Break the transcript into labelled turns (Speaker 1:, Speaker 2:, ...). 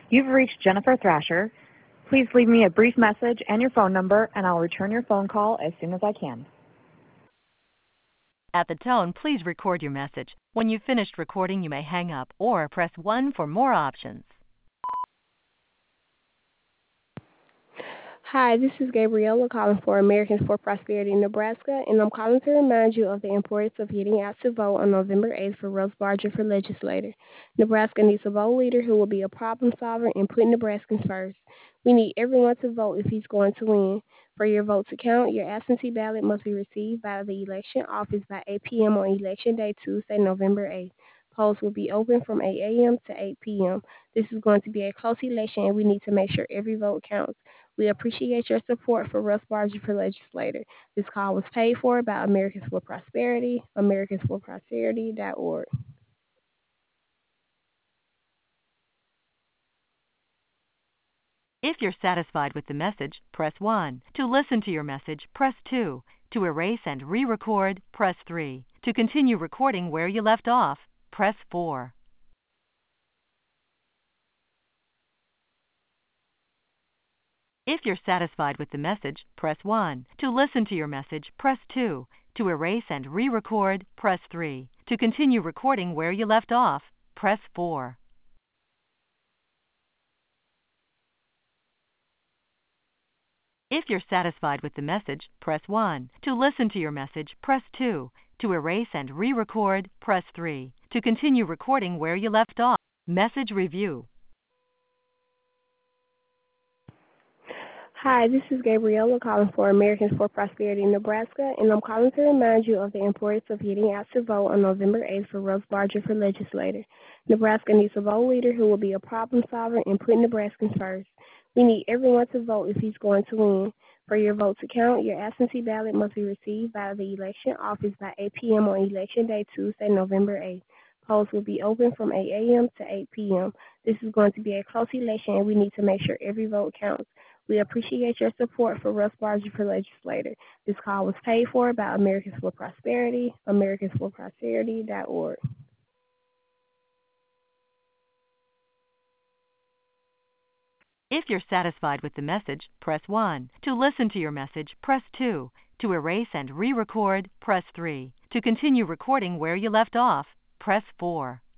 Speaker 1: You've reached Jennifer Thrasher. Please leave me a brief message and your phone number, and I'll return your phone call as soon as I can.
Speaker 2: At the tone, please record your message. When you've finished recording, you may hang up or press 1 for more options.
Speaker 3: Hi, this is Gabriella calling for Americans for Prosperity in Nebraska, and I'm calling to remind you of the importance of getting out to vote on November 8th for Russ Barger for legislator. Nebraska needs a vote leader who will be a problem solver and put Nebraskans first. We need everyone to vote if he's going to win. For your vote to count, your absentee ballot must be received by the election office by 8 p.m. on Election Day, Tuesday, November 8th. Polls will be open from 8 a.m. to 8 p.m. This is going to be a close election, and we need to make sure every vote counts. We appreciate your support for Russ Barger for legislator. This call was paid for by Americans for Prosperity, americansforprosperity.org.
Speaker 2: If you're satisfied with the message, press 1. To listen to your message, press 2. To erase and re-record, press 3. To continue recording where you left off, press 4. If you're satisfied with the message, press 1. To listen to your message, press 2. To erase and re-record, press 3. To continue recording where you left off, press 4. If you're satisfied with the message, press 1. To listen to your message, press 2. To erase and re-record, press 3. To continue recording where you left off, message review.
Speaker 3: Hi, this is Gabriella calling for Americans for Prosperity in Nebraska, and I'm calling to remind you of the importance of getting out to vote on November 8th for Russ Barger for legislator. Nebraska needs a vote leader who will be a problem solver and put Nebraskans first. We need everyone to vote if he's going to win. For your vote to count, your absentee ballot must be received by the election office by 8 p.m. on Election Day, Tuesday, November 8th. Polls will be open from 8 a.m. to 8 p.m. This is going to be a close election, and we need to make sure every vote counts. We appreciate your support for Russ Barger for legislator. This call was paid for by Americans for Prosperity, americansforprosperity.org.
Speaker 2: If you're satisfied with the message, press 1. To listen to your message, press 2. To erase and re-record, press 3. To continue recording where you left off, press 4.